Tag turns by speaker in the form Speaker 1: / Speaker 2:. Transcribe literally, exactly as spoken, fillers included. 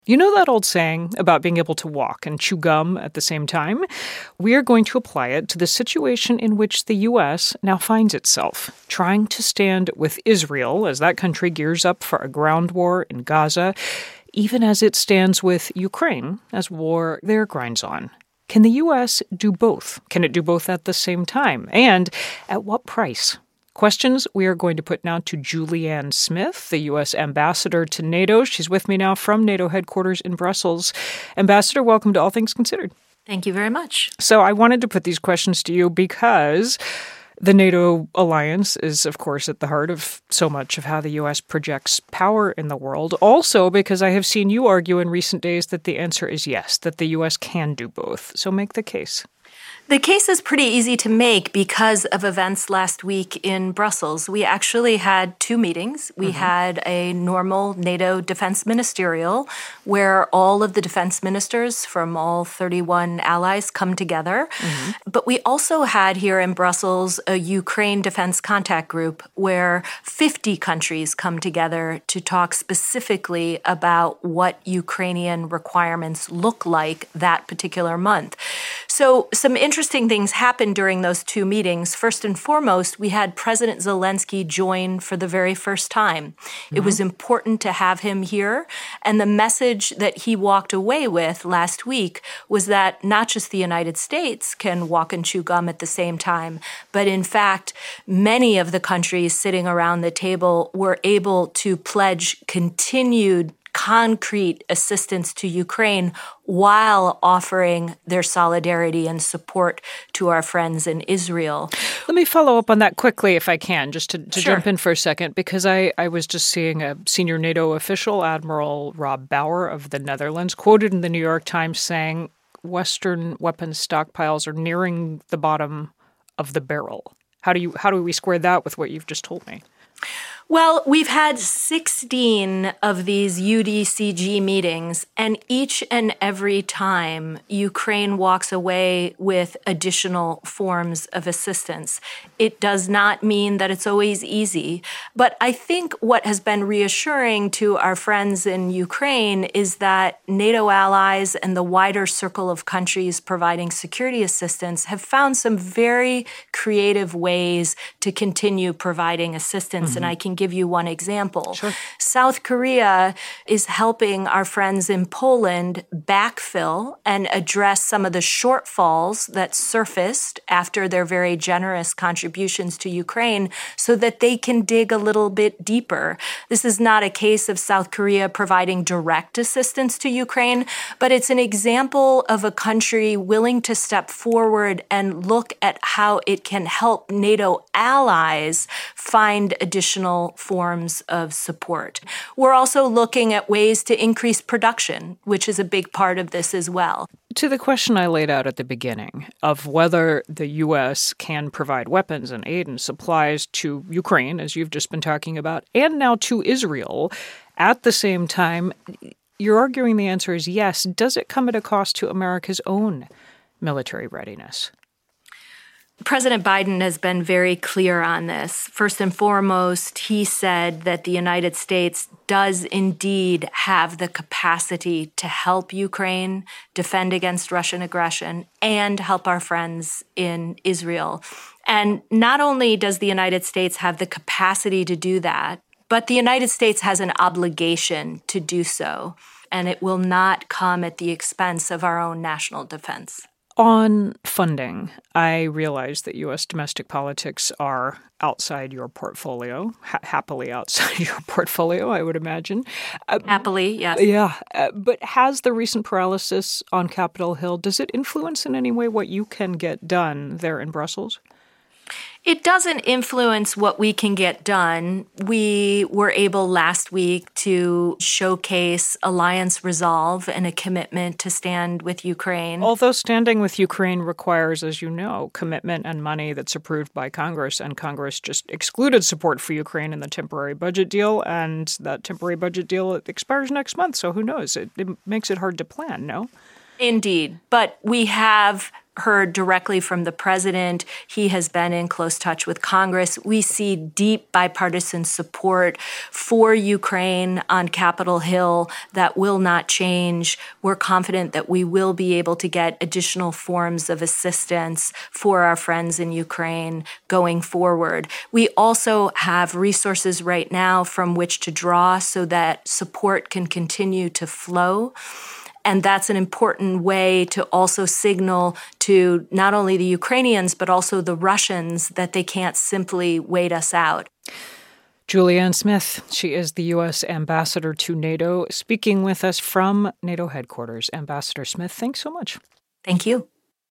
Speaker 1: You know that old saying about being able to walk and chew gum at the same time? We are going to apply it to the situation in which the U S now finds itself, trying to stand with Israel as that country gears up for a ground war in Gaza, even as it stands with Ukraine as war there grinds on. Can the U S do both? Can it do both at the same time? And at what price? Questions we are going to put now to Julianne Smith, the U S ambassador to NATO. She's with me now from NATO headquarters in Brussels. Ambassador, welcome to All Things Considered.
Speaker 2: Thank you very much.
Speaker 1: So I wanted to put these questions to you because the NATO alliance is, of course, at the heart of so much of how the U S projects power in the world. Also because I have seen you argue in recent days that the answer is yes, that the U S can do both. So make the case.
Speaker 2: The case is pretty easy to make because of events last week in Brussels. We actually had two meetings. We mm-hmm. had a normal NATO defense ministerial where all of the defense ministers from all thirty-one allies come together. Mm-hmm. But we also had here in Brussels a Ukraine defense contact group where fifty countries come together to talk specifically about what Ukrainian requirements look like that particular month. So some interesting things happened during those two meetings. First and foremost, we had President Zelensky join for the very first time. Mm-hmm. It was important to have him here. And the message that he walked away with last week was that not just the United States can walk and chew gum at the same time, but in fact, many of the countries sitting around the table were able to pledge continued concrete assistance to Ukraine while offering their solidarity and support to our friends in Israel.
Speaker 1: Let me follow up on that quickly, if I can, just to, to
Speaker 2: Sure.
Speaker 1: jump in for a second, because I, I was just seeing a senior NATO official, Admiral Rob Bauer of the Netherlands, quoted in the New York Times saying Western weapons stockpiles are nearing the bottom of the barrel. How do you how do we square that with what you've just told me?
Speaker 2: Well, we've had sixteen of these U D C G meetings, and each and every time Ukraine walks away with additional forms of assistance. It does not mean that it's always easy, but I think what has been reassuring to our friends in Ukraine is that NATO allies and the wider circle of countries providing security assistance have found some very creative ways to continue providing assistance, mm-hmm. and I can give you one example.
Speaker 1: Sure.
Speaker 2: South Korea is helping our friends in Poland backfill and address some of the shortfalls that surfaced after their very generous contributions to Ukraine so that they can dig a little bit deeper. This is not a case of South Korea providing direct assistance to Ukraine, but it's an example of a country willing to step forward and look at how it can help NATO allies find additional forms of support. We're also looking at ways to increase production, which is a big part of this as well.
Speaker 1: To the question I laid out at the beginning of whether the U S can provide weapons and aid and supplies to Ukraine, as you've just been talking about, and now to Israel at the same time, you're arguing the answer is yes. Does it come at a cost to America's own military readiness?
Speaker 2: President Biden has been very clear on this. First and foremost, he said that the United States does indeed have the capacity to help Ukraine defend against Russian aggression and help our friends in Israel. And not only does the United States have the capacity to do that, but the United States has an obligation to do so, and it will not come at the expense of our own national defense.
Speaker 1: On funding, I realize that U S domestic politics are outside your portfolio, ha- happily outside your portfolio, I would imagine. Uh,
Speaker 2: happily, yes.
Speaker 1: Yeah. Uh, but has the recent paralysis on Capitol Hill, does it influence in any way what you can get done there in Brussels?
Speaker 2: It doesn't influence what we can get done. We were able last week to showcase alliance resolve and a commitment to stand with Ukraine.
Speaker 1: Although standing with Ukraine requires, as you know, commitment and money that's approved by Congress, and Congress just excluded support for Ukraine in the temporary budget deal, and that temporary budget deal expires next month, so who knows? It, it makes it hard to plan, no?
Speaker 2: Indeed. But we have heard directly from the president. He has been in close touch with Congress. We see deep bipartisan support for Ukraine on Capitol Hill that will not change. We're confident that we will be able to get additional forms of assistance for our friends in Ukraine going forward. We also have resources right now from which to draw so that support can continue to flow. And that's an important way to also signal to not only the Ukrainians, but also the Russians that they can't simply wait us out.
Speaker 1: Julianne Smith, she is the U S ambassador to NATO, speaking with us from NATO headquarters. Ambassador Smith, thanks so much.
Speaker 2: Thank you.